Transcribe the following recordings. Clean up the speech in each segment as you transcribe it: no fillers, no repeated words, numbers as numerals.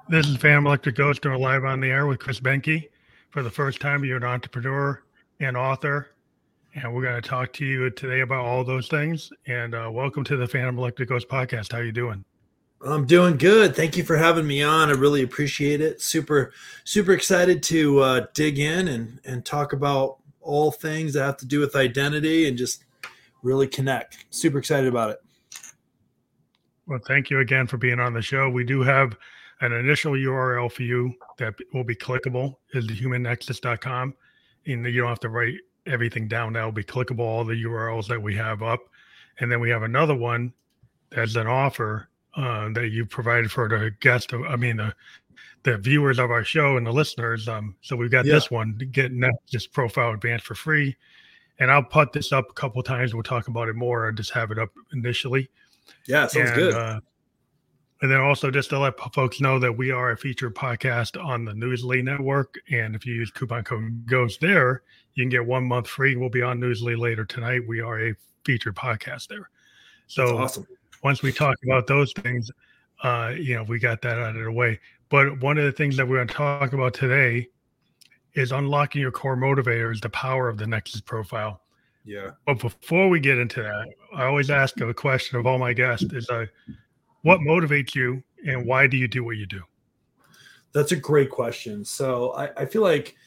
This is Phantom Electric Ghost doing live on the air with Chris Benke. For the first time, you're an entrepreneur and author, and we're going to talk to you today about all those things. And welcome to the Phantom Electric Ghost podcast. How you doing? I'm doing good. Thank you for having me on. I really appreciate it. Super excited to dig in and talk about all things that have to do with identity and just really connect. Super excited about it. Well, thank you again for being on the show. We do have an initial URL for you that will be clickable. Is thehumannexus.com, and you don't have to write everything down. That will be clickable. All the URLs that we have up, and then we have another one that's an offer that you provided for the guest. The viewers of our show and the listeners. So we've got Yeah. this one, getting this profile advanced for free. And I'll put this up a couple of times. We'll talk about it more. I'll just have it up initially. Yeah, sounds And good. and then also just to let folks know that we are a featured podcast on the Newsly network. And if you use coupon code GHOST there, you can get 1 month free. We'll be on Newsly later tonight. We are a featured podcast there. That's So awesome. once we talk about those things, we got that out of the way. But one of the things that we're going to talk about today is unlocking your core motivators, the power of the Nexus profile. Yeah. But before we get into that, I always ask a question of all my guests is what motivates you and why do you do what you do? That's a great question. So I feel like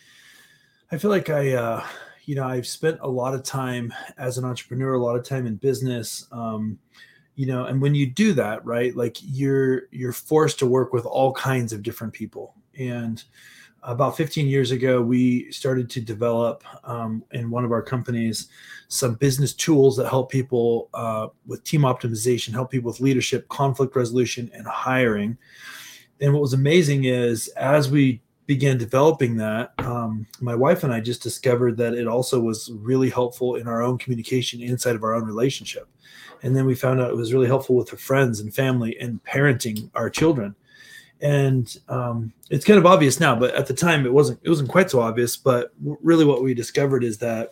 I've spent a lot of time as an entrepreneur, a lot of time in business. And when you do that, right, like you're forced to work with all kinds of different people. And about 15 years ago, we started to develop in one of our companies some business tools that help people with team optimization, help people with leadership, conflict resolution, and hiring. And what was amazing is as we began developing that, my wife and I just discovered that it also was really helpful in our own communication inside of our own relationship. And then we found out it was really helpful with our friends and family and parenting our children. And it's kind of obvious now, but at the time it wasn't quite so obvious. But really what we discovered is that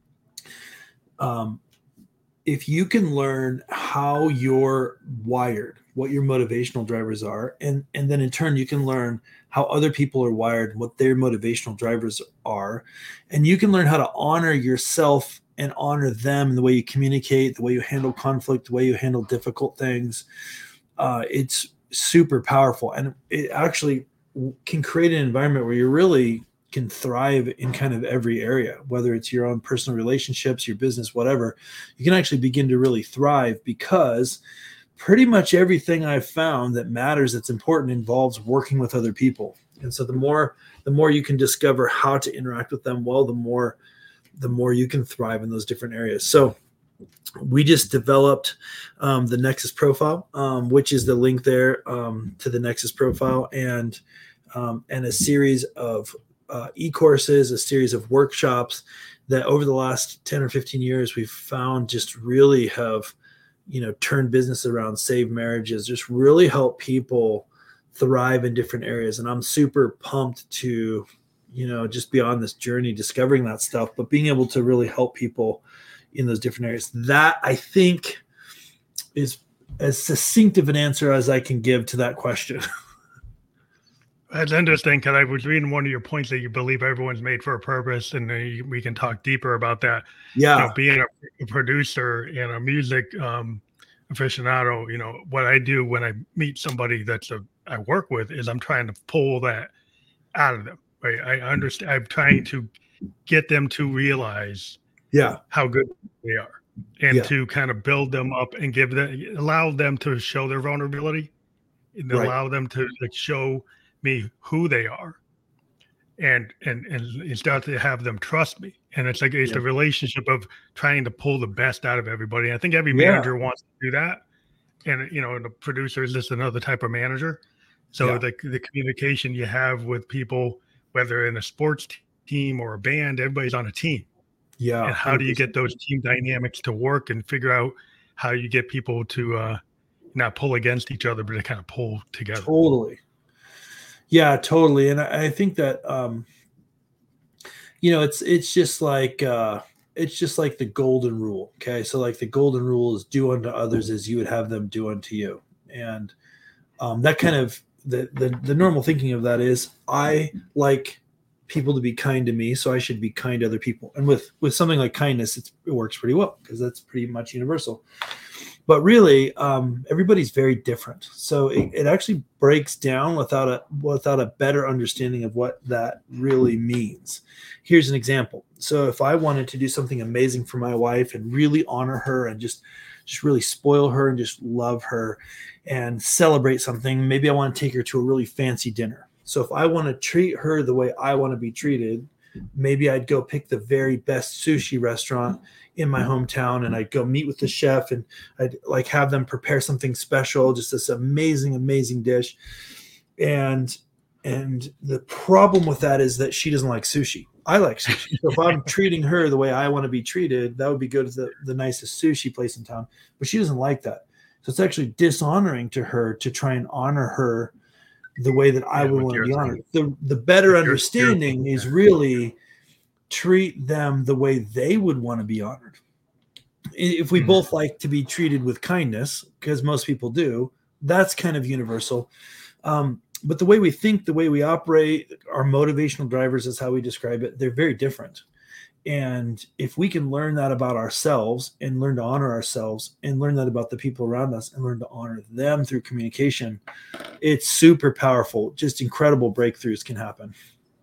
if you can learn how you're wired, what your motivational drivers are, and then in turn you can learn how other people are wired and what their motivational drivers are, and you can learn how to honor yourself and honor them in the way you communicate, the way you handle conflict, the way you handle difficult things. It's super powerful, and it actually can create an environment where you really can thrive in kind of every area, whether it's your own personal relationships, your business, whatever. You can actually begin to really thrive because pretty much everything I've found that matters, that's important, involves working with other people. And so the more you can discover how to interact with them well, the more you can thrive in those different areas. So we just developed the Nexus profile, which is the link there to the Nexus profile, and a series of e-courses, a series of workshops that over the last 10 or 15 years we've found just really have turned business around, saved marriages, just really help people thrive in different areas. And I'm super pumped to just be on this journey discovering that stuff, but being able to really help people in those different areas. That, I think, is as succinct of an answer as I can give to that question. That's interesting because I was reading one of your points that you believe everyone's made for a purpose, and we can talk deeper about that. Yeah. Being a producer and a music aficionado, what I do when I meet somebody I work with is I'm trying to pull that out of them. Right? I understand. I'm trying to get them to realize Yeah. how good they are, and Yeah. to kind of build them up and allow them to show their vulnerability, and Right. allow them to show me who they are, and start to have them trust me. And it's Yeah. the relationship of trying to pull the best out of everybody. I think every Yeah. manager wants to do that, and the producer is just another type of manager. So Yeah. the communication you have with people, whether in a sports team or a band, everybody's on a team. Yeah. And how do you 100%. get those team dynamics to work and figure out how you get people to not pull against each other, but to kind of pull together? Totally. Yeah, totally. And I think that it's just like the golden rule. Okay. So like the golden rule is do unto others as you would have them do unto you. And that kind of the normal thinking of that is I like people to be kind to me, so I should be kind to other people. And with something like kindness, it works pretty well because that's pretty much universal. But really, everybody's very different. So it actually breaks down without a better understanding of what that really means. Here's an example. So if I wanted to do something amazing for my wife and really honor her and just really spoil her and just love her and celebrate something, maybe I want to take her to a really fancy dinner. So if I want to treat her the way I want to be treated, maybe I'd go pick the very best sushi restaurant in my hometown, and I'd go meet with the chef, and I'd like have them prepare something special, just this amazing, amazing dish. And the problem with that is that she doesn't like sushi. I like sushi. So if I'm treating her the way I want to be treated, that would be go to the nicest sushi place in town. But she doesn't like that. So it's actually dishonoring to her to try and honor her the way that I would want to be honored. The better understanding is really treat them the way they would want to be honored. If we both like to be treated with kindness, because most people do, that's kind of universal. But the way we think, the way we operate, our motivational drivers is how we describe it. They're very different. And if we can learn that about ourselves and learn to honor ourselves and learn that about the people around us and learn to honor them through communication, it's super powerful. Just incredible breakthroughs can happen.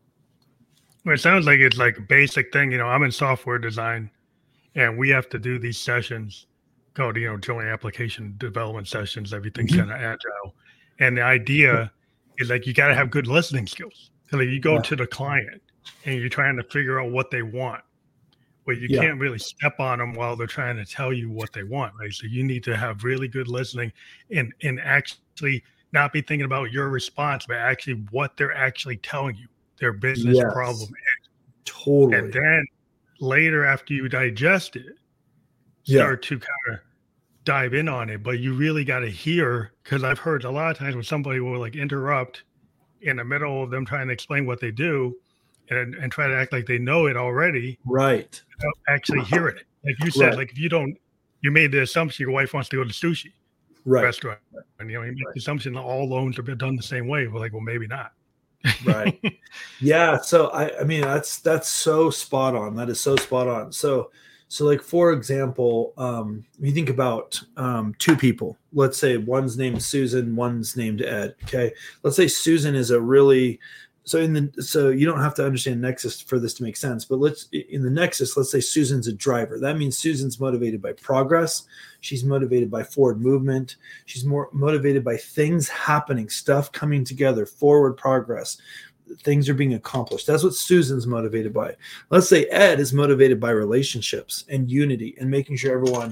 Well, it sounds like it's like a basic thing. I'm in software design, and we have to do these sessions called, joint application development sessions. Everything's kind of agile. And the idea is like you got to have good listening skills. So like you go to the client and you're trying to figure out what they want. But you can't really step on them while they're trying to tell you what they want, right? So you need to have really good listening and actually not be thinking about your response, but actually what they're actually telling you, their business problem is. Totally. And then later, after you digest it, start to kind of dive in on it. But you really got to hear, because I've heard a lot of times when somebody will like interrupt in the middle of them trying to explain what they do and try to act like they know it already. Right. Don't actually hear it. Like you said, like if you made the assumption your wife wants to go to sushi restaurant. And you make the assumption that all loans are done the same way. We're like, well, maybe not. Right. Yeah. So I mean, that's so spot on. That is so spot on. So like, for example, you think about two people. Let's say one's named Susan, one's named Ed. Okay. Let's say Susan is a really so you don't have to understand Nexus for this to make sense, but in the Nexus, let's say Susan's a driver. That means Susan's motivated by progress. She's motivated by forward movement. She's more motivated by things happening, stuff coming together, forward progress. Things are being accomplished. That's what Susan's motivated by. Let's say Ed is motivated by relationships and unity and making sure everyone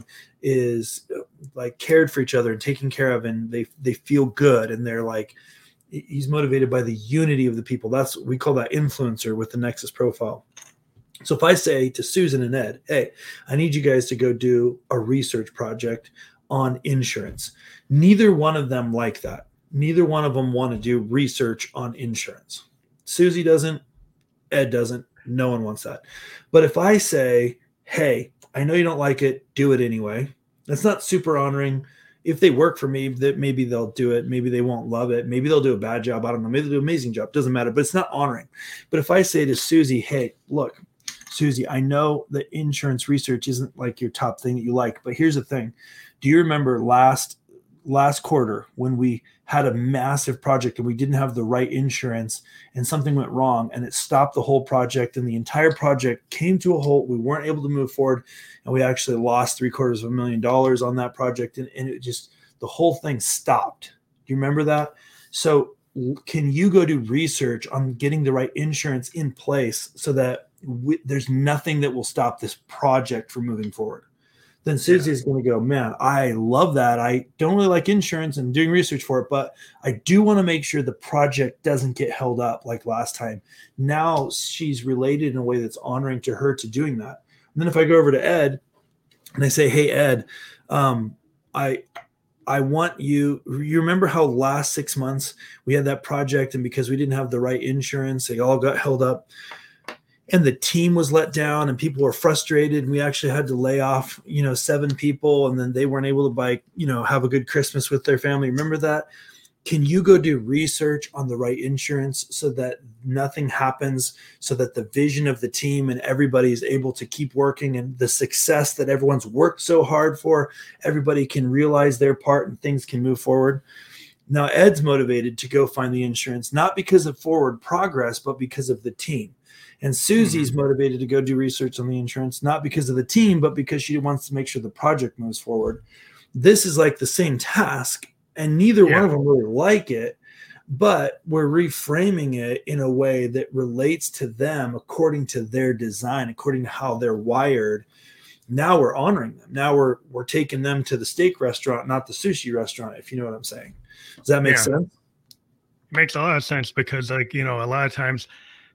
is like cared for each other and taken care of, and they feel good, and they're like, he's motivated by the unity of the people. That's we call that influencer with the Nexus profile. So if I say to Susan and Ed, hey, I need you guys to go do a research project on insurance. Neither one of them like that. Neither one of them want to do research on insurance. Susie doesn't, Ed doesn't, no one wants that. But if I say, hey, I know you don't like it, do it anyway. That's not super honoring. If they work for me, that maybe they'll do it. Maybe they won't love it. Maybe they'll do a bad job. I don't know. Maybe they'll do an amazing job. Doesn't matter, but it's not honoring. But if I say to Susie, hey, look, Susie, I know that insurance research isn't like your top thing that you like, but here's the thing. Do you remember last quarter when we had a massive project and we didn't have the right insurance and something went wrong and it stopped the whole project and the entire project came to a halt? We weren't able to move forward and we actually lost $750,000 on that project. And it just, the whole thing stopped. Do you remember that? So can you go do research on getting the right insurance in place so that there's nothing that will stop this project from moving forward? Then Susie is going to go, man, I love that. I don't really like insurance and doing research for it, but I do want to make sure the project doesn't get held up like last time. Now she's related in a way that's honoring to her to doing that. And then if I go over to Ed and I say, hey, Ed, I want you remember how last 6 months we had that project and because we didn't have the right insurance, they all got held up. And the team was let down and people were frustrated. And we actually had to lay off, 7 people. And then they weren't able to have a good Christmas with their family. Remember that? Can you go do research on the right insurance so that nothing happens, so that the vision of the team and everybody is able to keep working, and the success that everyone's worked so hard for, everybody can realize their part and things can move forward? Now, Ed's motivated to go find the insurance, not because of forward progress, but because of the team. And Susie's motivated to go do research on the insurance, not because of the team, but because she wants to make sure the project moves forward. This is like the same task, and neither one of them really like it, but we're reframing it in a way that relates to them according to their design, according to how they're wired. Now we're honoring them. Now we're taking them to the steak restaurant, not the sushi restaurant, if you know what I'm saying. Does that make sense? It makes a lot of sense because, like, a lot of times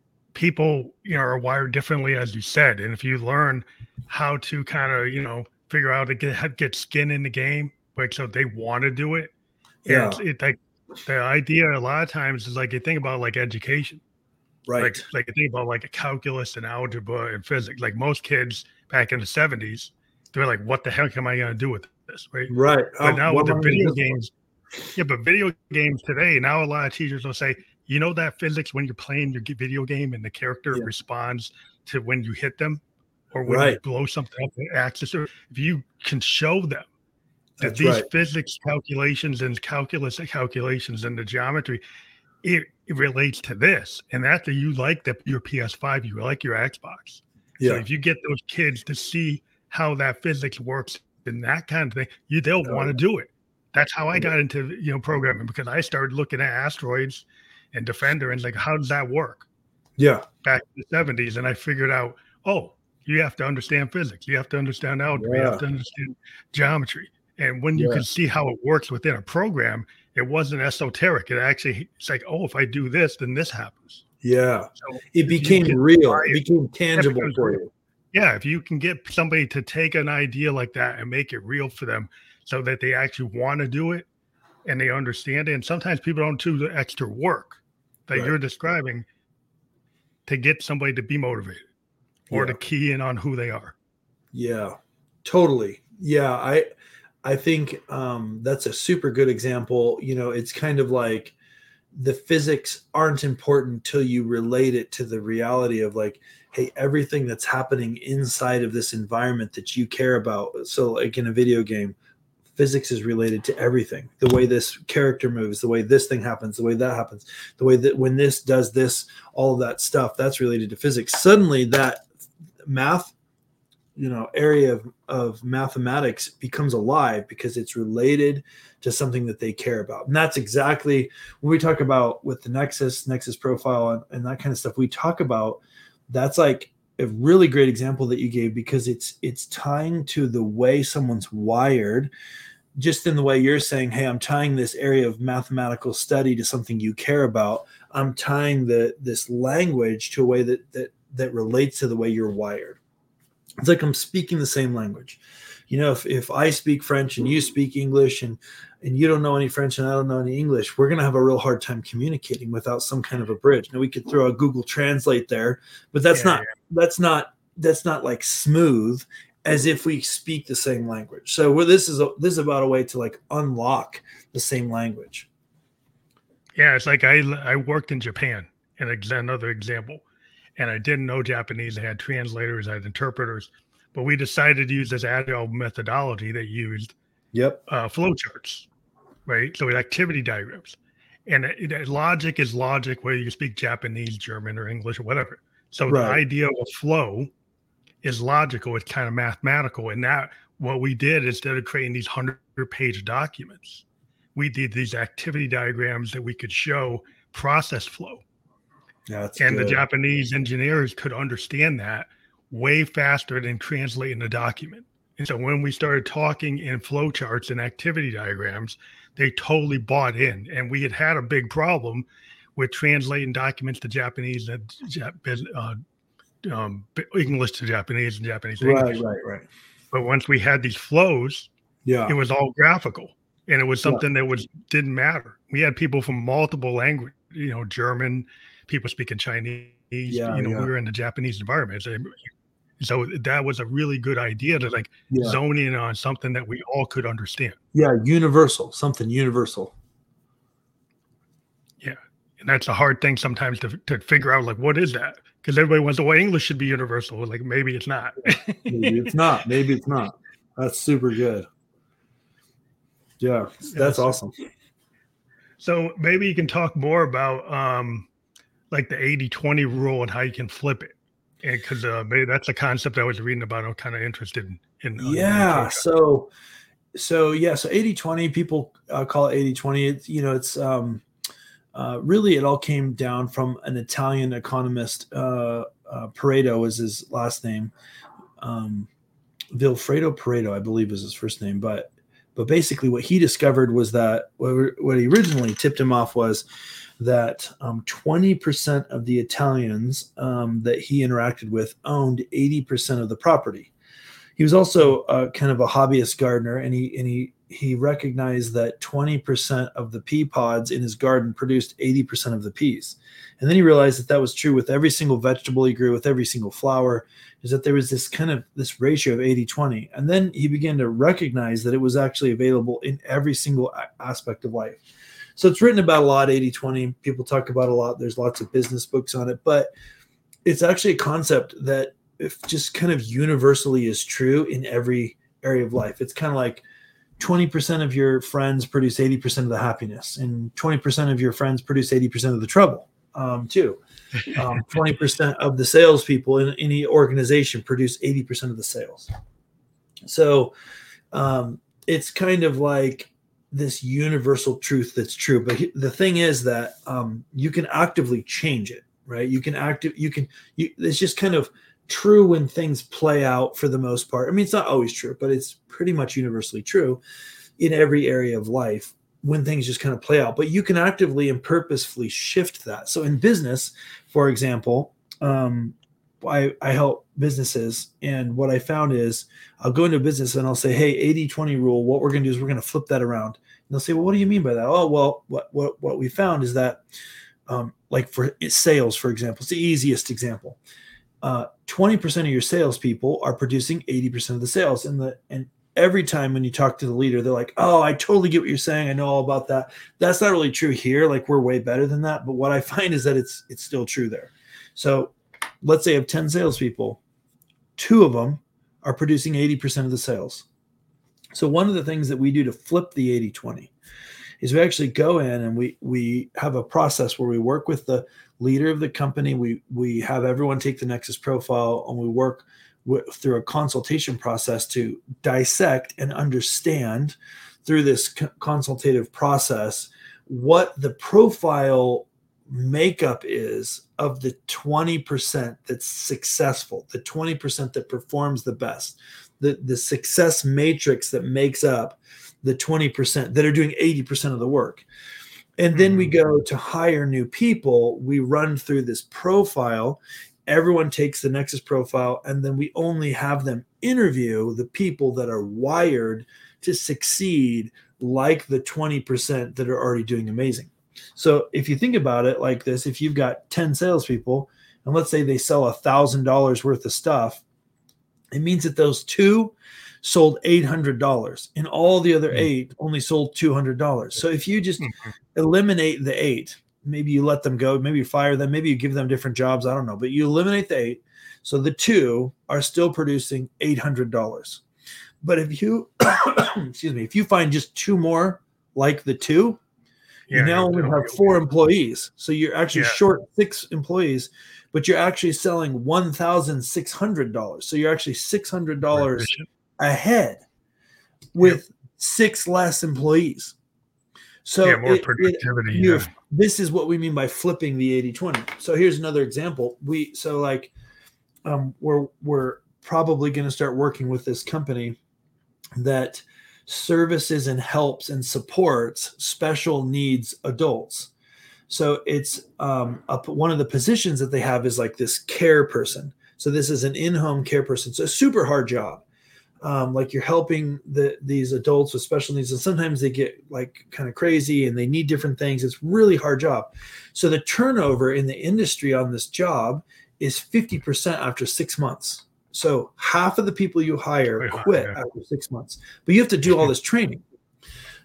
people, are wired differently, as you said. And if you learn how to kind of, figure out to get skin in the game, like, so they want to do it. Yeah. It's like the idea a lot of times is like, you think about like education, right? Like you think about like a calculus and algebra and physics. Like most kids back in the 70s, they're like, what the heck am I going to do with this? Right. But now with the video games, but video games today, now a lot of teachers will say, that physics when you're playing your video game and the character responds to when you hit them or when you blow something up the axis, or if you can show them that these physics calculations and calculus calculations and the geometry, it relates to this. And after you like your PS5, you like your Xbox. So if you get those kids to see how that physics works and that kind of thing, they'll want to do it. That's how I got into programming, because I started looking at asteroids and Defender and like, how does that work? Yeah. Back in the 70s. And I figured out, you have to understand physics. You have to understand algebra. You have to understand geometry. And when you can see how it works within a program, it wasn't esoteric. It's like, if I do this, then this happens. Yeah. So it became real. It became tangible for you. Yeah. If you can get somebody to take an idea like that and make it real for them so that they actually want to do it and they understand it. And sometimes people don't do the extra work that you're describing to get somebody to be motivated or to key in on who they are. Yeah, totally. Yeah. I think that's a super good example. It's kind of like the physics aren't important till you relate it to the reality of like, hey, everything that's happening inside of this environment that you care about. So like in a video game, physics is related to everything. The way this character moves, the way this thing happens, the way that happens, the way that when this does this, all of that stuff, that's related to physics. Suddenly that math area of mathematics becomes alive because it's related to something that they care about. And that's exactly when we talk about with the Nexus profile and that kind of stuff, we talk about, that's like a really great example that you gave, because it's tying to the way someone's wired, just in the way you're saying, hey, I'm tying this area of mathematical study to something you care about. I'm tying this language to a way that relates to the way you're wired. It's like I'm speaking the same language. If I speak French and you speak English and you don't know any French and I don't know any English, we're going to have a real hard time communicating without some kind of a bridge. Now we could throw a Google Translate there, but that's not like smooth as if we speak the same language. So this is about a way to like unlock the same language. Yeah. It's like I worked in Japan, and another example. And I didn't know Japanese. I had translators, I had interpreters, but we decided to use this agile methodology that used flowcharts, right? So with activity diagrams, and logic is logic, whether you speak Japanese, German, or English, or whatever. So the idea of flow is logical. It's kind of mathematical. And that what we did, instead of creating these 100-page documents, we did these activity diagrams that we could show process flow. The Japanese engineers could understand that way faster than translating the document. And so when we started talking in flowcharts and activity diagrams, they totally bought in. And we had a big problem with translating documents to Japanese and English to Japanese and Japanese to English. Right. But once we had these flows, it was all graphical. And it was something that didn't matter. We had people from multiple languages, German, people speaking Chinese, we were in the Japanese environment. So that was a really good idea to zone in on something that we all could understand. Yeah. Something universal. Yeah. And that's a hard thing sometimes to figure out, like, what is that? Because everybody wants, well, English should be universal. Like, maybe it's not. Maybe it's not. Maybe it's not. That's super good. Yeah, that's awesome. So maybe you can talk more about like the 80-20 rule and how you can flip it. And because maybe that's a concept I was reading about. I'm kind of interested in. Yeah. So 80-20, people call it 80-20. It's really, it all came down from an Italian economist. Pareto was his last name. Vilfredo Pareto, I believe, is his first name. But basically, what he discovered was that what he originally tipped him off was that 20% of the Italians that he interacted with owned 80% of the property. He was also kind of a hobbyist gardener, and he recognized that 20% of the pea pods in his garden produced 80% of the peas. And then he realized that was true with every single vegetable he grew, with every single flower, is that there was this ratio of 80-20. And then he began to recognize that it was actually available in every single aspect of life. So it's written about a lot, 80-20. People talk about a lot. There's lots of business books on it, but it's actually a concept that just kind of universally is true in every area of life. It's kind of like 20% of your friends produce 80% of the happiness, and 20% of your friends produce 80% of the trouble too. 20% of the salespeople in any organization produce 80% of the sales. So it's kind of like this universal truth that's true. But the thing is that you can actively change it, right? It's just kind of true when things play out for the most part. I mean, it's not always true, but it's pretty much universally true in every area of life when things just kind of play out. But you can actively and purposefully shift that. So in business, for example, I help businesses, and what I found is I'll go into a business and I'll say, hey, 80-20 rule, what we're going to do is we're going to flip that around. And they'll say, well, what do you mean by that? Oh, well, what we found is that like for sales, for example, it's the easiest example. 20% of your salespeople are producing 80% of the sales. And every time when you talk to the leader, they're like, oh, I totally get what you're saying. I know all about that. That's not really true here. Like, we're way better than that. But what I find is that it's still true there. So let's say I have 10 salespeople, 2 of them are producing 80% of the sales. So one of the things that we do to flip the 80-20 is we actually go in and we have a process where we work with the leader of the company. We have everyone take the Nexus profile, and we work through a consultation process to dissect and understand through this consultative process what the profile makeup is of the 20% that's successful, the 20% that performs the best, the success matrix that makes up the 20% that are doing 80% of the work. And then we go to hire new people. We run through this profile. Everyone takes the Nexus profile, and then we only have them interview the people that are wired to succeed, like the 20% that are already doing amazing. So if you think about it like this, if you've got 10 salespeople, and let's say they sell $1,000 worth of stuff, it means that those 2 sold $800, and all the other 8 only sold $200. So if you just eliminate the 8, maybe you let them go, maybe you fire them, maybe you give them different jobs, I don't know, but you eliminate the 8, so the 2 are still producing $800. But if you if you find just 2 more like the 2, you now only have 4 employees. So you're actually short 6 employees, but you're actually selling $1,600. So you're actually $600 ahead with 6 less employees. So more productivity. This is what we mean by flipping the 80-20. So here's another example. We're probably going to start working with this company that services and helps and supports special needs adults. So it's one of the positions that they have is like this care person. So this is an in-home care person. So a super hard job. Like you're helping these adults with special needs, and sometimes they get like kind of crazy and they need different things. It's really hard job. So the turnover in the industry on this job is 50% after 6 months. So half of the people you hire quit after 6 months, but you have to do all this training.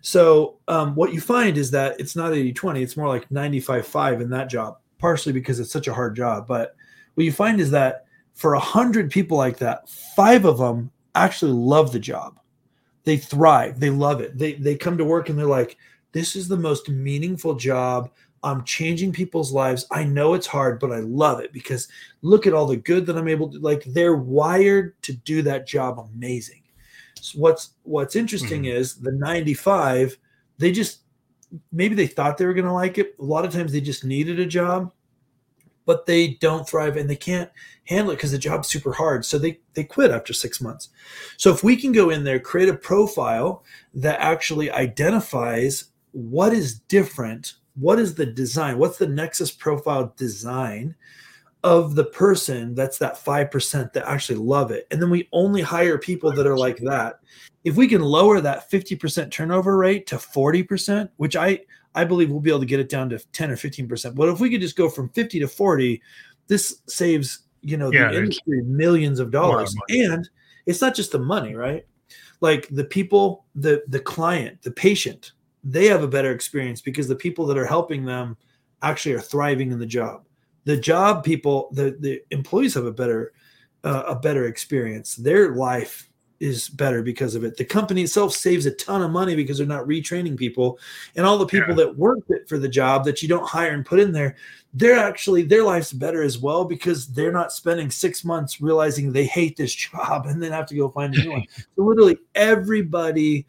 So what you find is that it's not 80-20, it's more like 95-5 in that job, partially because it's such a hard job. But what you find is that for 100 people like that, 5 of them actually love the job. They thrive. They love it. They come to work and they're like, this is the most meaningful job. I'm changing people's lives. I know it's hard, but I love it because look at all the good that I'm able to, like, they're wired to do that job amazing. So what's interesting is the 95, they just, maybe they thought they were going to like it. A lot of times they just needed a job, but they don't thrive and they can't handle it because the job's super hard. So they quit after 6 months. So if we can go in there, create a profile that actually identifies what is different, what is the design, what's the Nexus profile design of the person that's that 5% that actually love it. And then we only hire people that are like that. If we can lower that 50% turnover rate to 40%, which I believe we'll be able to get it down to 10 or 15%. But if we could just go from 50 to 40, this saves, the industry millions of dollars. And it's not just the money, right? Like the people, the client, the patient, they have a better experience because the people that are helping them actually are thriving in the job. The job people, the employees have a better experience. Their life is better because of it. The company itself saves a ton of money because they're not retraining people, and all the people that work for the job that you don't hire and put in there, they're actually, their life's better as well because they're not spending 6 months realizing they hate this job and then have to go find a new one. So literally everybody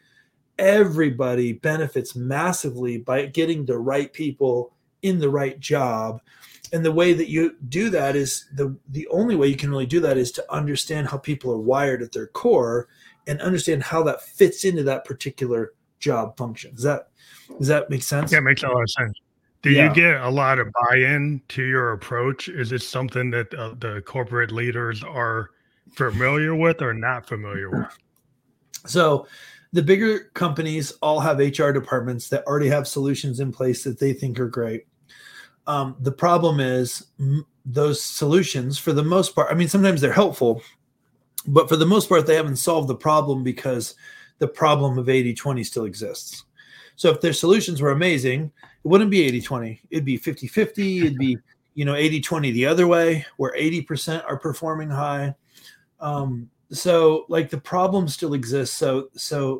benefits massively by getting the right people in the right job. And the way that you do that is the only way you can really do that is to understand how people are wired at their core and understand how that fits into that particular job function. Does that make sense? Yeah, it makes a lot of sense. Do you get a lot of buy-in to your approach? Is it something that the corporate leaders are familiar with or not familiar with? So the bigger companies all have HR departments that already have solutions in place that they think are great. The problem is those solutions, for the most part, I mean, sometimes they're helpful, but for the most part, they haven't solved the problem because the problem of 80-20 still exists. So if their solutions were amazing, it wouldn't be 80-20. It'd be 50-50. It'd be, 80-20 the other way, where 80% are performing high. So like the problem still exists. So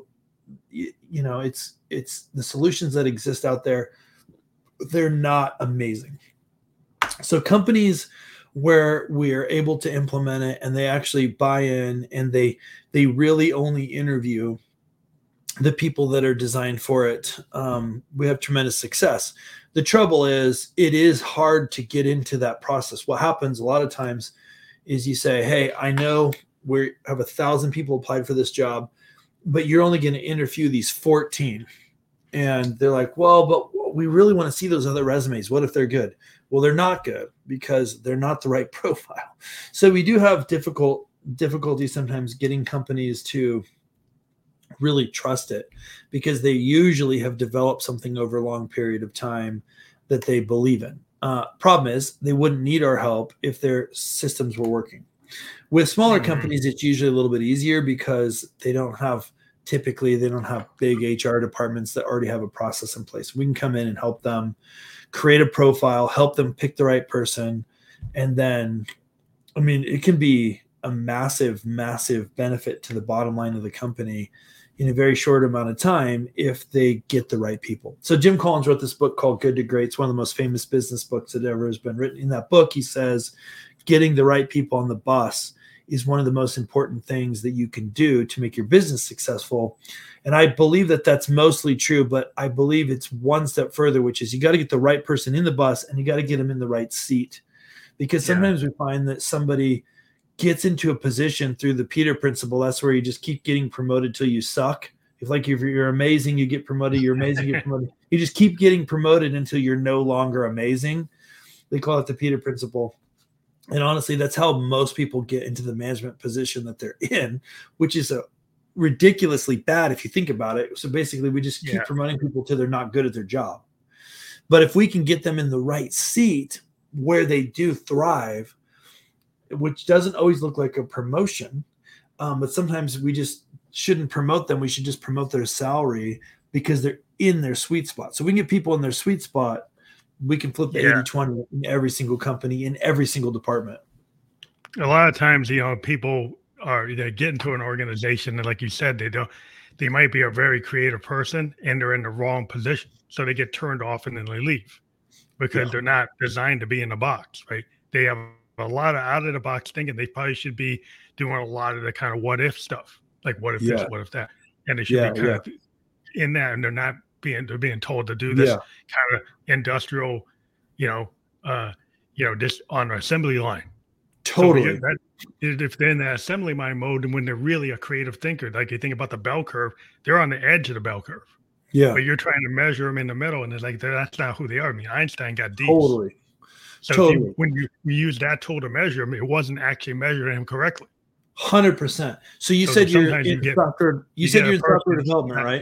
it's the solutions that exist out there, they're not amazing. So companies where we are able to implement it and they actually buy in and they really only interview the people that are designed for it, we have tremendous success. The trouble is it is hard to get into that process. What happens a lot of times is you say, hey, I know we have 1,000 people applied for this job, but you're only going to interview these 14. And they're like, well, but we really want to see those other resumes. What if they're good? Well, they're not good because they're not the right profile. So we do have difficulty sometimes getting companies to really trust it because they usually have developed something over a long period of time that they believe in. Problem is they wouldn't need our help if their systems were working. With smaller companies, it's usually a little bit easier because they don't have big HR departments that already have a process in place. We can come in and help them create a profile, help them pick the right person. And then, I mean, it can be a massive, massive benefit to the bottom line of the company in a very short amount of time if they get the right people. So Jim Collins wrote this book called Good to Great. It's one of the most famous business books that ever has been written. In that book, he says, getting the right people on the bus is one of the most important things that you can do to make your business successful. And I believe that that's mostly true, but I believe it's one step further, which is you got to get the right person in the bus and you got to get them in the right seat. Because sometimes we find that somebody gets into a position through the Peter principle. That's where you just keep getting promoted till you suck. If you're amazing, you get promoted. You're amazing, you get promoted. You just keep getting promoted until you're no longer amazing. They call it the Peter principle. And honestly, that's how most people get into the management position that they're in, which is a ridiculously bad if you think about it. So basically, we just keep promoting people till they're not good at their job. But if we can get them in the right seat where they do thrive, which doesn't always look like a promotion, but sometimes we just shouldn't promote them. We should just promote their salary because they're in their sweet spot. So we can get people in their sweet spot. We can flip the 80-20 in every single company, in every single department. A lot of times, people they get into an organization, and like you said, they might be a very creative person and they're in the wrong position. So they get turned off and then they leave because they're not designed to be in the box, right? They have a lot of out of the box thinking. They probably should be doing a lot of the kind of what if stuff, like what if this, what if that, and they should be kind of in that, and they're being told to do this kind of industrial, just on an assembly line. Totally. So if they're in the assembly line mode, and when they're really a creative thinker, like you think about the bell curve, they're on the edge of the bell curve. Yeah. But you're trying to measure them in the middle, and it's like that's not who they are. I mean, Einstein got D's. Totally. So when you use that tool to measure him, it wasn't actually measuring him correctly. 100%. So you said you're in software. You said you're in software development, right?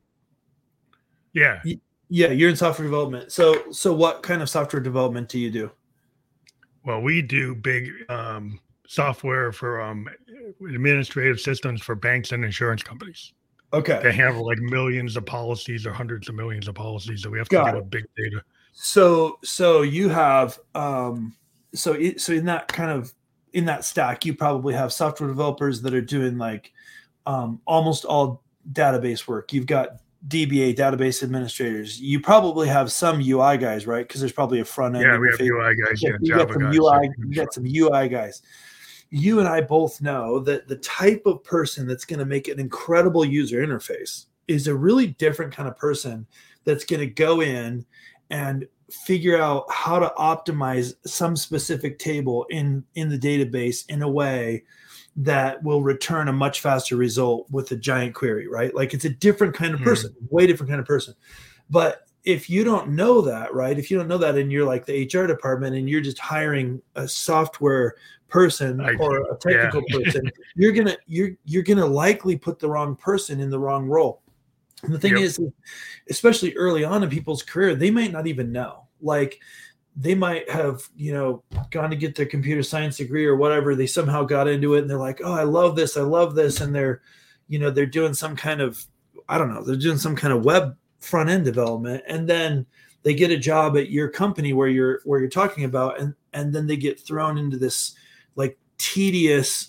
Yeah. Yeah, you're in software development. So what kind of software development do you do? Well, we do big software for administrative systems for banks and insurance companies. Okay. They handle like millions of policies or hundreds of millions of policies that we have to deal with big data. So you have so in that stack, you probably have software developers that are doing like almost all database work. You've got DBA, database administrators. You probably have some UI guys, right? Because there's probably a front end. Yeah, we have UI guys. You got some UI guys. You and I both know that the type of person that's going to make an incredible user interface is a really different kind of person that's going to go in and figure out how to optimize some specific table in the database in a way that will return a much faster result with a giant query, right? Like it's a different kind of person, way different kind of person. But if you don't know that, right? If you don't know that and you're like the HR department and you're just hiring a software person or a technical person, you're gonna likely put the wrong person in the wrong role. And the thing is, especially early on in people's career, they might not even know. Like they might have, gone to get their computer science degree or whatever. They somehow got into it and they're like, oh, I love this. And they're doing some kind of, they're doing some kind of web front end development. And then they get a job at your company where you're talking about, and then they get thrown into this like tedious,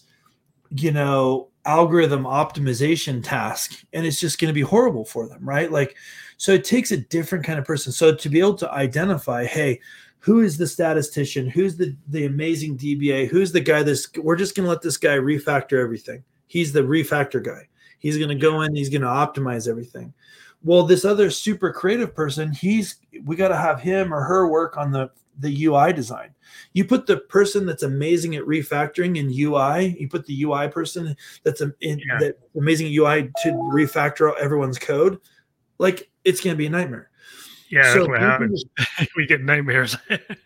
algorithm optimization task, and it's just going to be horrible for them, right? Like, so it takes a different kind of person. So to be able to identify, hey, who is the statistician? Who's the amazing DBA? Who's the guy we're just going to let this guy refactor everything. He's the refactor guy. He's going to go in, he's going to optimize everything. Well, this other super creative person, we got to have him or her work on the UI design. You put the person that's amazing at refactoring in UI, you put the UI person that's amazing at UI to refactor everyone's code, like it's going to be a nightmare. Yeah, so that's what happens. We get nightmares.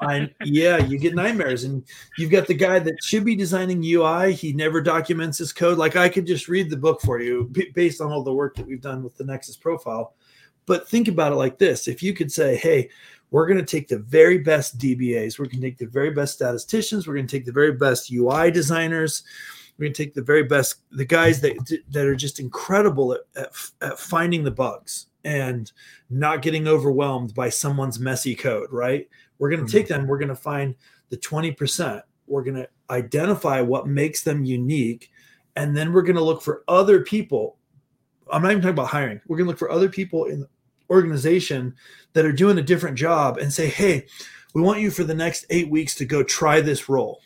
You get nightmares. And you've got the guy that should be designing UI. He never documents his code. Like I could just read the book for you based on all the work that we've done with the Nexus profile. But think about it like this. If you could say, hey, we're going to take the very best DBAs. We're going to take the very best statisticians. We're going to take the very best UI designers. We're going to take the very best, the guys that are just incredible at finding the bugs and not getting overwhelmed by someone's messy code, right? We're going to take them. We're going to find the 20%. We're going to identify what makes them unique. And then we're going to look for other people. I'm not even talking about hiring. We're going to look for other people in the organization that are doing a different job and say, hey, we want you for the next 8 weeks to go try this role.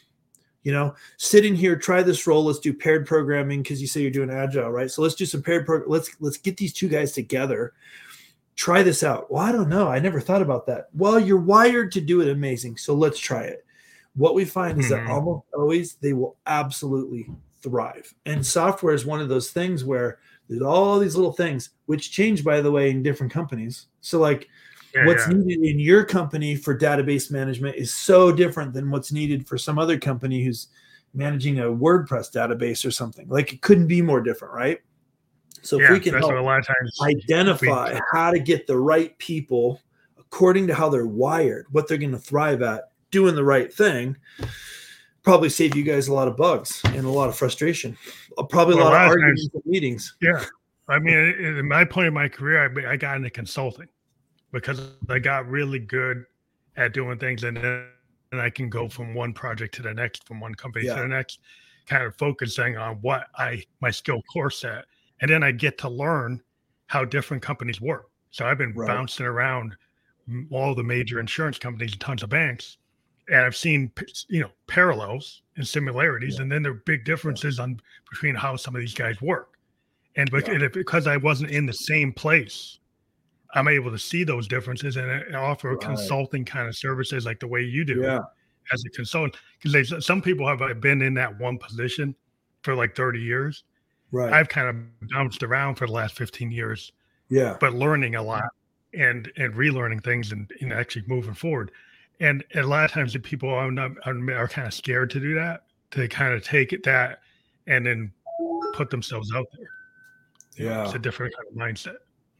Sit in here, try this role. Let's do paired programming because you say you're doing agile, right? So let's do some paired programming. Let's get these two guys together. Try this out. Well, I don't know. I never thought about that. Well, you're wired to do it amazing. So let's try it. What we find is that almost always they will absolutely thrive. And software is one of those things where there's all these little things which change, by the way, in different companies. So like what's needed in your company for database management is so different than what's needed for some other company who's managing a WordPress database or something. Like it couldn't be more different, right? So if we can help a lot of times identify how to get the right people according to how they're wired, what they're going to thrive at, doing the right thing, probably save you guys a lot of bugs and a lot of frustration. Probably a lot of arguments and meetings. Yeah. I mean, in my point in my career, I got into consulting because I got really good at doing things, and then I can go from one project to the next, from one company to Yeah. the next, kind of focusing on what my skill core set, and then I get to learn how different companies work. So I've been Right. bouncing around all the major insurance companies and tons of banks, and I've seen parallels and similarities, Yeah. and then there are big differences on between how some of these guys work. And Yeah. because I wasn't in the same place, I'm able to see those differences and offer Right. consulting kind of services like the way you do Yeah. as a consultant. Because some people have been in that one position for like 30 years. Right. I've kind of bounced around for the last 15 years, Yeah. but learning a lot and relearning things and actually moving forward. And a lot of times the people are kind of scared to do that, to kind of take that and then put themselves out there. It's Yeah. a different kind of mindset.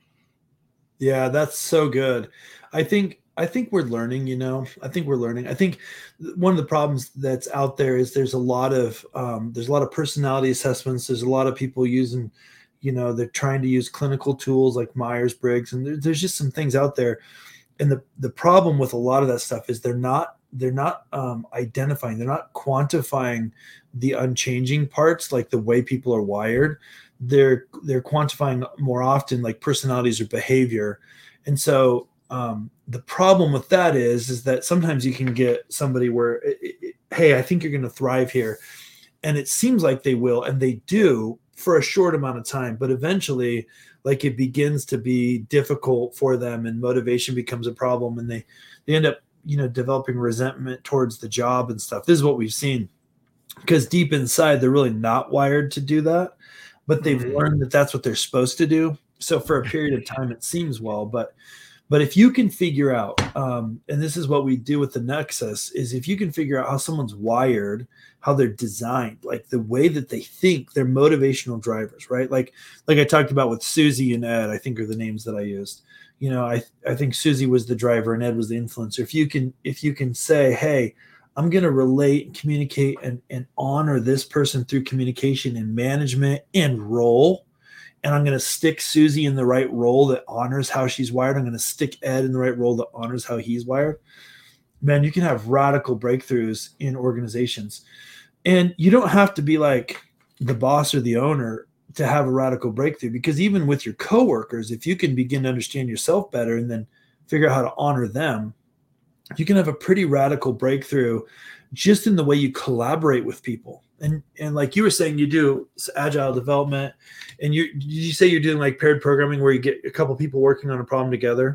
Yeah, that's so good. I think we're learning, I think we're learning. I think one of the problems that's out there is there's a lot of personality assessments. There's a lot of people using, they're trying to use clinical tools like Myers-Briggs, and there's just some things out there. And the problem with a lot of that stuff is they're not identifying, they're not quantifying the unchanging parts, like the way people are wired. They're quantifying more often like personalities or behavior. And so the problem with that is that sometimes you can get somebody where hey, I think you're going to thrive here, and it seems like they will, and they do for a short amount of time, but eventually like it begins to be difficult for them, and motivation becomes a problem, and they end up developing resentment towards the job and stuff. This is what we've seen, because deep inside they're really not wired to do that, but they've learned that that's what they're supposed to do. So for a period of time it seems well, but if you can figure out, and this is what we do with the Nexus, is if you can figure out how someone's wired, how they're designed, like the way that they think, they're motivational drivers, right? Like I talked about with Susie and Ed, I think are the names that I used. I think Susie was the driver and Ed was the influencer. If you can say, hey, I'm going to relate and communicate and honor this person through communication and management and role, and I'm going to stick Susie in the right role that honors how she's wired. I'm going to stick Ed in the right role that honors how he's wired. Man, you can have radical breakthroughs in organizations. And you don't have to be like the boss or the owner to have a radical breakthrough, because even with your coworkers, if you can begin to understand yourself better and then figure out how to honor them, you can have a pretty radical breakthrough just in the way you collaborate with people. And like you were saying, you do agile development, and did you say you're doing like paired programming where you get a couple people working on a problem together?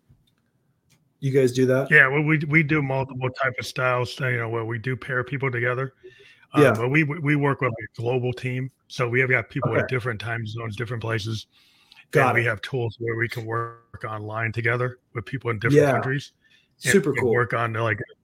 You guys do that? Yeah, well, we do multiple type of styles, where we do pair people together. Yeah. But we work with a global team, so we have got people Okay. in different time zones, different places, Got and we it. have tools where we can work online together with people in different Yeah. countries. Super and cool. Work on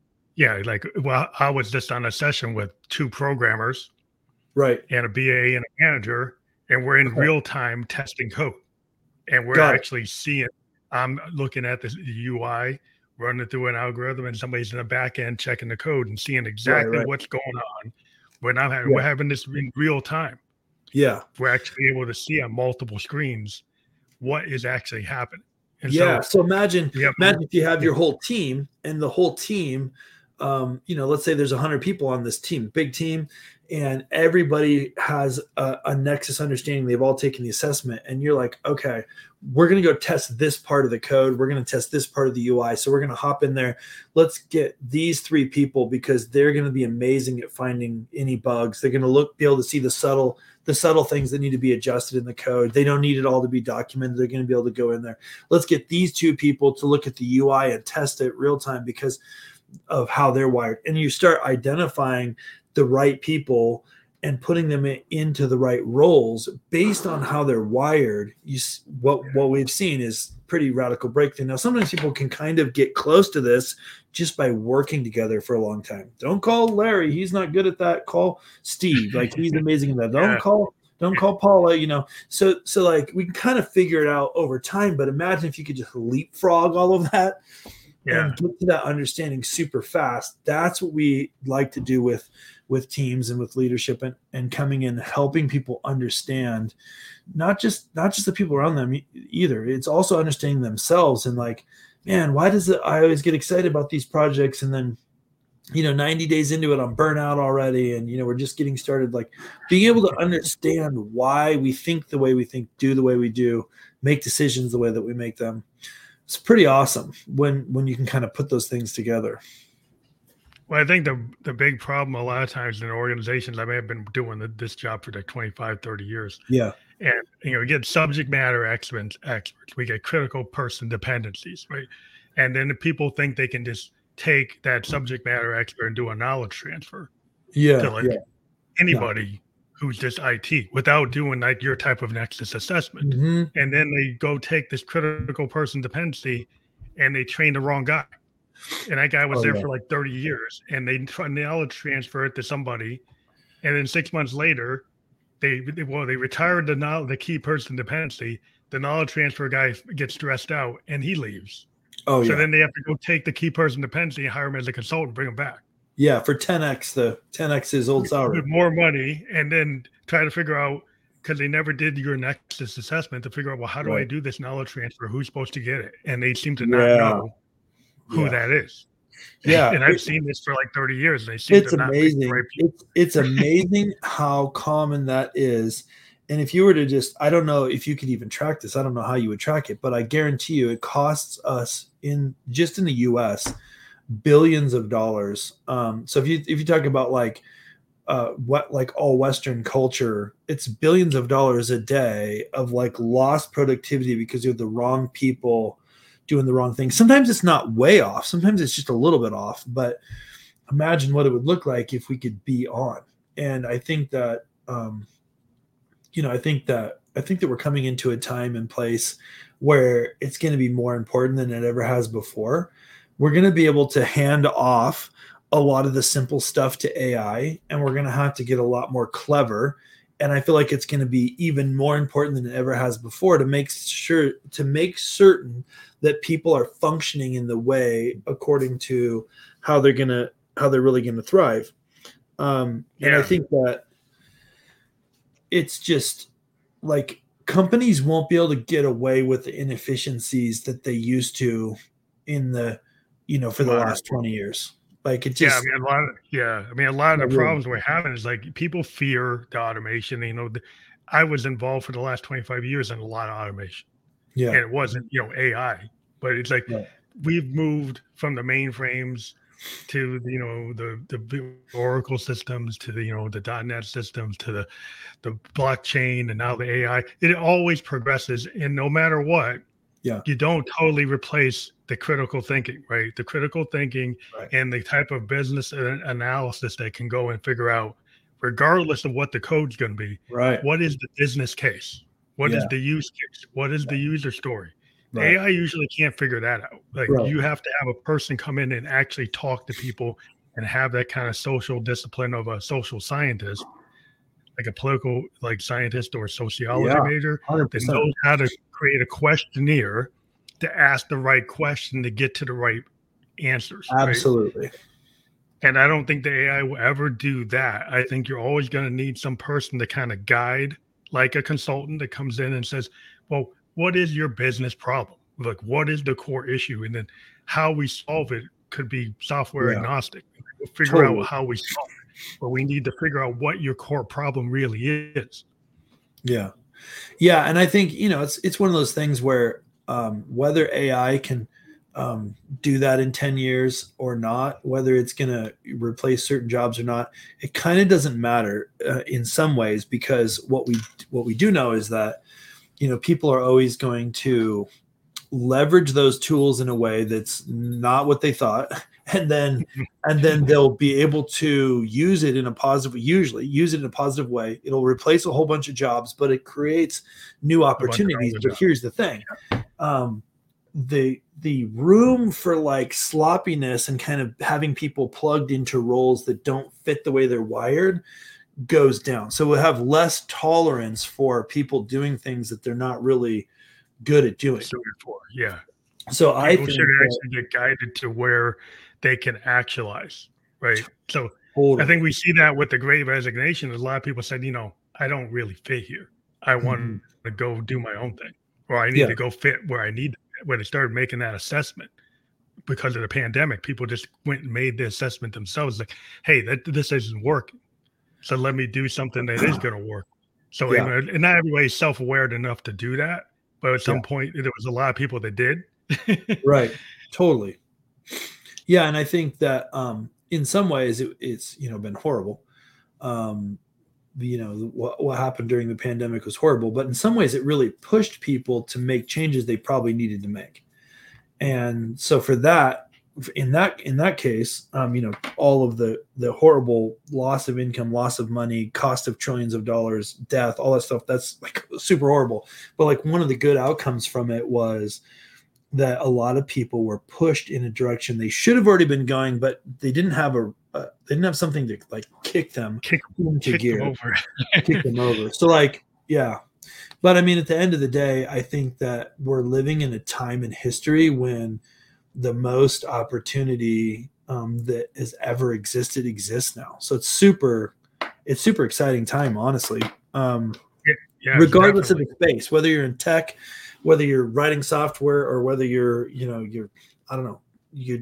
I was just on a session with 2 programmers, Right. and a BA and a manager, and we're in Okay. real time testing code, and we're Got it. actually seeing. I'm looking at the UI, running through an algorithm, and somebody's in the back end checking the code and seeing exactly Right. what's going on. We're having this in real time. Yeah. We're actually able to see on multiple screens what is actually happening. And Yeah. So imagine we have if you have your whole team, and the whole team, let's say there's 100 people on this team, big team, and everybody has a Nexus understanding. They've all taken the assessment, and you're like, okay, we're going to go test this part of the code. We're going to test this part of the UI. So we're going to hop in there. Let's get these 3 people, because they're going to be amazing at finding any bugs. They're going to be able to see the subtle things that need to be adjusted in the code. They don't need it all to be documented. They're going to be able to go in there. Let's get these 2 people to look at the UI and test it real time because of how they're wired. And you start identifying the right people and putting them into the right roles based on how they're wired. What we've seen is pretty radical breakthrough. Now, sometimes people can kind of get close to this just by working together for a long time. Don't call Larry. He's not good at that. Call Steve. Like, he's amazing at that. Don't call Paula, So like we can kind of figure it out over time, but imagine if you could just leapfrog all of that Yeah. and get to that understanding super fast. That's what we like to do with teams and with leadership, and coming in, helping people understand not just the people around them either. It's also understanding themselves, and like, man, why does it I always get excited about these projects, and then 90 days into it, I'm burnout already. And, we're just getting started. Like, being able to understand why we think the way we think, do the way we do, make decisions the way that we make them. It's pretty awesome when you can kind of put those things together. Well, I think the big problem a lot of times in organizations, I may have been doing this job for like 25, 30 years. Yeah. And, we get subject matter experts. We get critical person dependencies, right? And then the people think they can just take that subject matter expert and do a knowledge transfer to anybody who's just IT without doing like your type of nexus assessment. Mm-hmm. And then they go take this critical person dependency and they train the wrong guy. And that guy was there for like 30 years, and they knowledge transfer it to somebody. And then 6 months later, they retired the key person dependency. The knowledge transfer guy gets stressed out and he leaves. So then they have to go take the key person dependency and hire him as a consultant, bring him back. Yeah, for 10x his old salary. With more money, and then try to figure out, because they never did your nexus assessment, to figure out, well, how do I do this knowledge transfer? Who's supposed to get it? And they seem to not know who that is. Yeah. And I've seen this for like 30 years. And they seem it's to not amazing. Right it's amazing how common that is. And if you were to just, I don't know if you could even track this. I don't know how you would track it, but I guarantee you it costs us in the US billions of dollars. So if you talk about like all Western culture, it's billions of dollars a day of like lost productivity because you have the wrong people doing the wrong thing. Sometimes it's not way off. Sometimes it's just a little bit off, but imagine what it would look like if we could be on. And I think that, I think that we're coming into a time and place where it's going to be more important than it ever has before. We're going to be able to hand off a lot of the simple stuff to AI, and we're going to have to get a lot more clever. And I feel like it's going to be even more important than it ever has before to make certain that people are functioning in the way according to how they're really going to thrive. And I think that it's just like companies won't be able to get away with the inefficiencies that they used to in the, for the last 20 years. Like it just, a lot of the problems we're having is like people fear the automation. I was involved for the last 25 years in a lot of automation. Yeah. And it wasn't, AI, but it's like we've moved from the mainframes to, the Oracle systems to the .NET systems to the blockchain and now the AI. It always progresses. And no matter what, you don't totally replace the critical thinking, right? The critical thinking and the type of business analysis that can go and figure out, regardless of what the code's going to be, what is the business case? What is the use case? What is the user story? AI usually can't figure that out. Like you have to have a person come in and actually talk to people and have that kind of social discipline of a social scientist, like a political scientist or sociology major 100%. that knows how to create a questionnaire to ask the right question to get to the right answers. Absolutely. Right? And I don't think the AI will ever do that. I think you're always going to need some person to kind of guide, like a consultant that comes in and says, well, what is your business problem? Like, what is the core issue? And then how we solve it could be software agnostic. We'll figure out how we solve it, but we need to figure out what your core problem really is. Yeah. Yeah. And I think, it's one of those things where whether AI can do that in 10 years or not, whether it's going to replace certain jobs or not, it kind of doesn't matter in some ways, because what we do know is that, people are always going to leverage those tools in a way that's not what they thought. And then they'll be able to use it in a positive way. It'll replace a whole bunch of jobs, but it creates new opportunities. But here's the thing. The room for like sloppiness and kind of having people plugged into roles that don't fit the way they're wired goes down. So we'll have less tolerance for people doing things that they're not really good at doing. Yeah. So I People think should that actually get guided to where they can actualize, right? So I totally. think we see that with the Great Resignation. A lot of people said, I don't really fit here. I want Mhm. to go do my own thing, or I need Yeah, to go fit where I need. When they started making that assessment because of the pandemic, people just went and made the assessment themselves. Like, hey, this isn't working, so let me do something that is going to work. So, yeah, and not everybody's self-aware enough to do that, but at yeah. some point, there was a lot of people that did. Right. Totally. Yeah, and I think that in some ways it's been horrible. Um, what happened during the pandemic was horrible, but in some ways it really pushed people to make changes they probably needed to make. And so for that, in that case, all of the horrible loss of income, loss of money, cost of trillions of dollars, death, all that stuff, that's like super horrible. But like one of the good outcomes from it was that a lot of people were pushed in a direction they should have already been going, but they didn't have they didn't have something to like kick them kick into kick them gear, over. kick them over. So like, yeah. But I mean, at the end of the day, I think that we're living in a time in history when the most opportunity that has ever existed exists now. So it's super exciting time, honestly. Yes, Regardless of definitely. the space, whether you're in tech, whether you're writing software, or whether you're I don't know,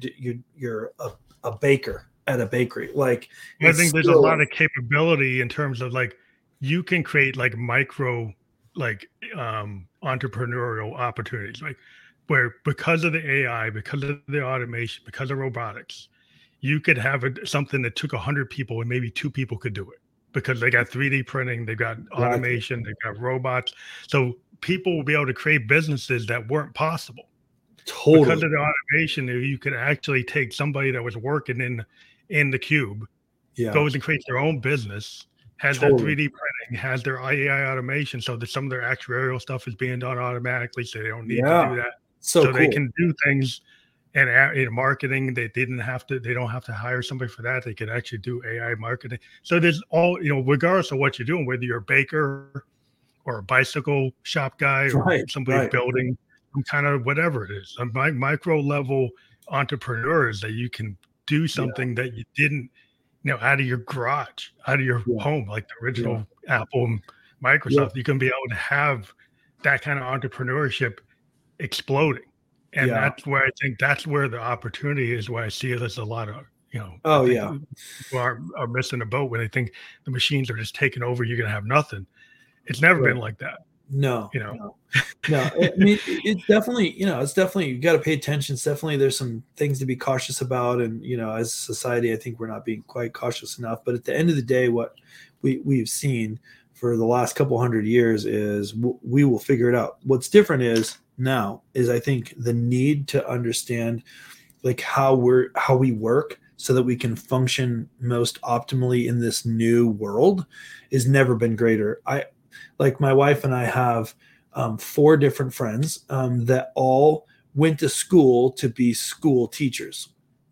you're a baker at a bakery. Like I it's think there's a lot still of capability in terms of like you can create like micro like entrepreneurial opportunities like where because of the AI, because of the automation, because of robotics, you could have something that took 100 people and maybe two people could do it because they got 3D printing, they got exactly automation, they got robots. So people will be able to create businesses that weren't possible because totally, of the automation. You could actually take somebody that was working in the cube, yeah, goes and creates their own business, has their totally, 3D printing, has their AI automation, so that some of their actuarial stuff is being done automatically, so they don't need to yeah, do that. so So they cool, can do things and marketing. They don't have to hire somebody for that. They can actually do AI marketing. So there's all, regardless of what you're doing, whether you're a baker or a bicycle shop guy or right, somebody right, building some kind of whatever it is, a micro level entrepreneurs that you can do yeah, something that you didn't out of your garage, out of your yeah, home, like the yeah, original Apple and yep, Microsoft. You can be able to have that kind of entrepreneurship exploding. And yeah, that's where I think that's where the opportunity is, where I see it as a lot of, I oh think yeah, people are missing the boat when they think the machines are just taking over. You're going to have nothing. It's never been right, like that, no, you know? no. No, I mean it's definitely, it's definitely you got to pay attention. It's definitely there's some things to be cautious about, and as a society, I think we're not being quite cautious enough. But at the end of the day, what we've seen for the last couple hundred years is we will figure it out. What's different is now is I think the need to understand like how we work so that we can function most optimally in this new world has never been greater. I like my wife and I have four different friends that all went to school to be school teachers,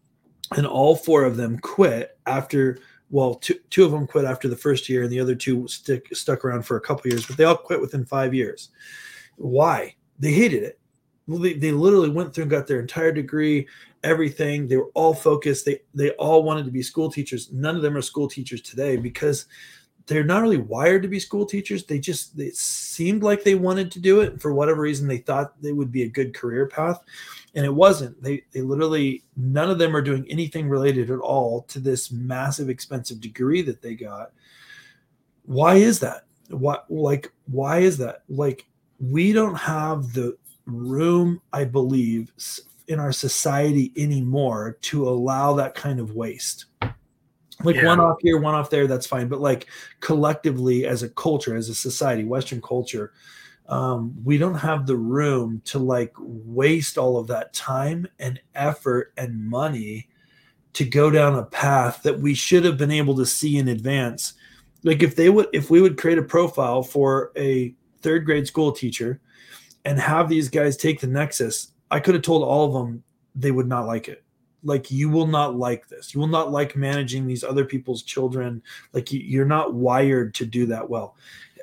and all four of them quit after. Well, two of them quit after the first year, and the other two stuck around for a couple years, but they all quit within 5 years. Why? They hated it. Well, they literally went through and got their entire degree, everything. They were all focused. They all wanted to be school teachers. None of them are school teachers today because they're not really wired to be school teachers. They seemed like they wanted to do it for whatever reason. They thought they would be a good career path, and it wasn't. They literally none of them are doing anything related at all to this massive expensive degree that they got. Why is that? Why is that? Like we don't have the room, I believe, in our society anymore to allow that kind of waste. Like one Yeah. off here, one off there, that's fine. But like collectively, as a culture, as a society, Western culture, we don't have the room to like waste all of that time and effort and money to go down a path that we should have been able to see in advance. Like if we would create a profile for a third grade school teacher and have these guys take the Nexus, I could have told all of them they would not like it. Like you will not like this. You will not like managing these other people's children. Like you're not wired to do that well.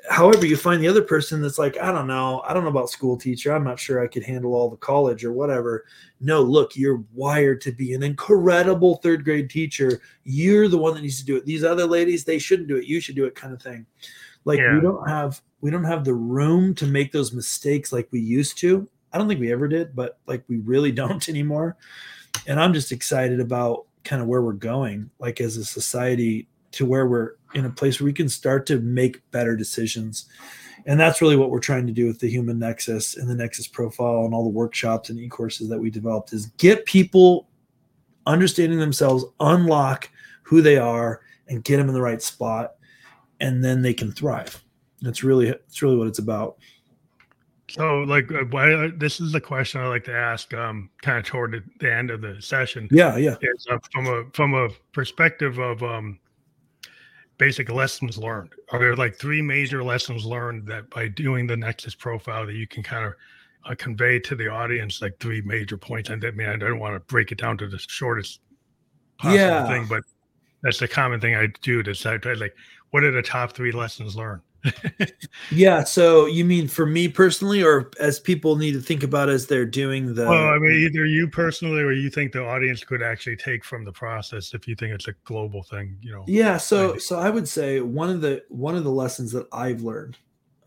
however, you find the other person that's like, I don't know about school teacher. I'm not sure I could handle all the college or whatever. No, look, you're wired to be an incredible third grade teacher. You're the one that needs to do it. These other ladies, they shouldn't do it. You should do it, kind of thing. Like we don't have the room to make those mistakes like we used to. I don't think we ever did, but like we really don't anymore. And I'm just excited about kind of where we're going, like as a society, to where we're in a place where we can start to make better decisions. And that's really what we're trying to do with the Human Nexus and the Nexus Profile and all the workshops and e-courses that we developed, is get people understanding themselves, unlock who they are, and get them in the right spot. And then they can thrive. That's really what it's about. So, like, this is the question I like to ask, kind of toward the end of the session. Yeah. Is, from a perspective of basic lessons learned. Are there like 3 major lessons learned that by doing the Nexus Profile that you can kind of convey to the audience, like 3 major points? And I mean, I don't want to break it down to the shortest possible thing, but that's the common thing I do. Like, what are the top 3 lessons learned? Yeah. So you mean for me personally, or as people need to think about as they're doing the? Well, I mean, either you personally, or you think the audience could actually take from the process, if you think it's a global thing, you know. Yeah. So I would say one of the lessons that I've learned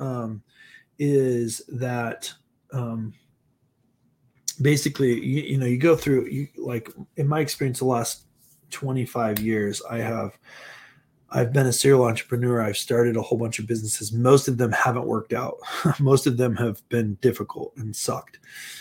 is that basically, you go through, like in my experience, the last 25 years, I've been a serial entrepreneur. I've started a whole bunch of businesses. Most of them haven't worked out. Most of them have been difficult and sucked.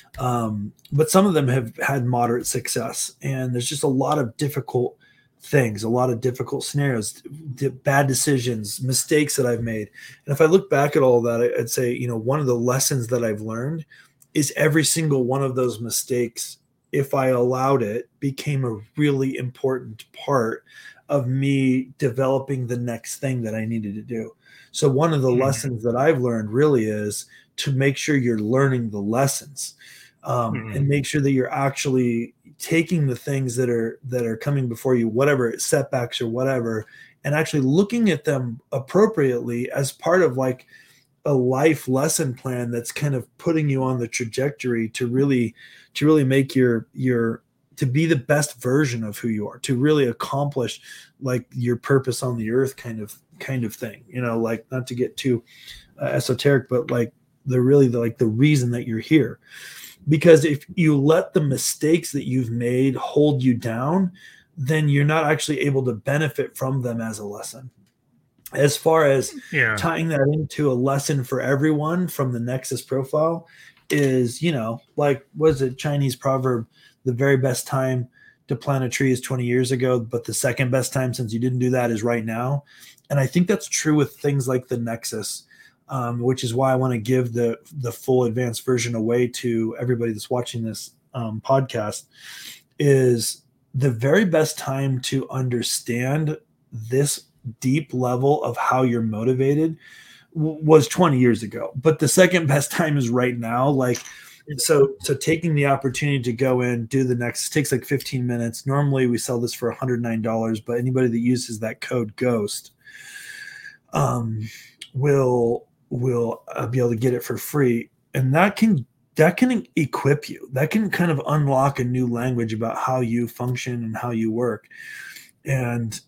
But some of them have had moderate success. And there's just a lot of difficult things, a lot of difficult scenarios, bad decisions, mistakes that I've made. And if I look back at all of that, I'd say, one of the lessons that I've learned is every single one of those mistakes, if I allowed it, became a really important part of me developing the next thing that I needed to do. So one of the lessons that I've learned really is to make sure you're learning the lessons, and make sure that you're actually taking the things that are coming before you, whatever setbacks or whatever, and actually looking at them appropriately as part of like a life lesson plan that's kind of putting you on the trajectory to really make your to be the best version of who you are, to really accomplish like your purpose on the earth kind of thing, like, not to get too esoteric, but like the reason that you're here. Because if you let the mistakes that you've made hold you down, then you're not actually able to benefit from them as a lesson. As far as tying that into a lesson for everyone from the Nexus Profile is, like, was it Chinese proverb, the very best time to plant a tree is 20 years ago, but the second best time since you didn't do that is right now. And I think that's true with things like the Nexus, which is why I want to give the full advanced version away to everybody that's watching this podcast. Is the very best time to understand this deep level of how you're motivated was 20 years ago, but the second best time is right now. Like, so taking the opportunity to go in, do the Nexus takes like 15 minutes. Normally we sell this for $109, but anybody that uses that code GHOST will be able to get it for free. And that can equip you. That can kind of unlock a new language about how you function and how you work. And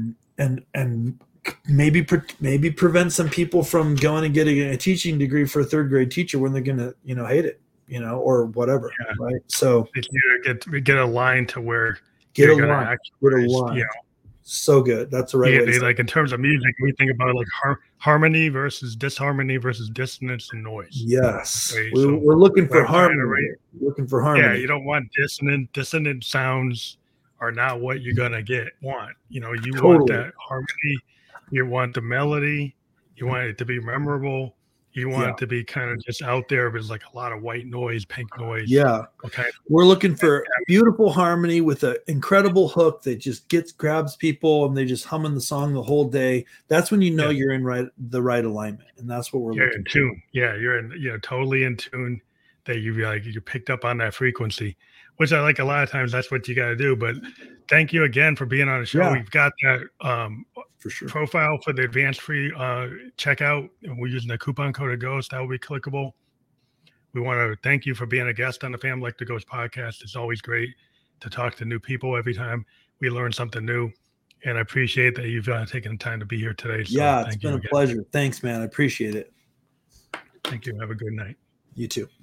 maybe prevent some people from going and getting a teaching degree for a third grade teacher when they're going to, hate it, or whatever. Yeah. Right. So get aligned to where get aligned. So good. That's the right way. Like in terms of music, we think about like harmony versus disharmony versus dissonance and noise. Yes. Right? We're looking for harmony. Looking for harmony. Yeah. You don't want dissonant sounds are not what you're going to want. You want that harmony. You want the melody. You want it to be memorable. You want it to be kind of just out there. There's like a lot of white noise, pink noise. Yeah. Okay. We're looking for beautiful harmony with an incredible hook that just grabs people and they just humming the song the whole day. That's when you're in the right alignment. And that's what we're looking for. You're in tune. Yeah. You're totally in tune, that you picked up on that frequency, which I like a lot of times. That's what you got to do. But thank you again for being on the show. Yeah. We've got that for sure. profile for the advanced free checkout. And we're using the coupon code of Ghost. That will be clickable. We want to thank you for being a guest on the Family Like the Ghost podcast. It's always great to talk to new people every time we learn something new. And I appreciate that you've taken the time to be here today. So yeah, it's been a pleasure. Thanks, man. I appreciate it. Thank you. Have a good night. You too.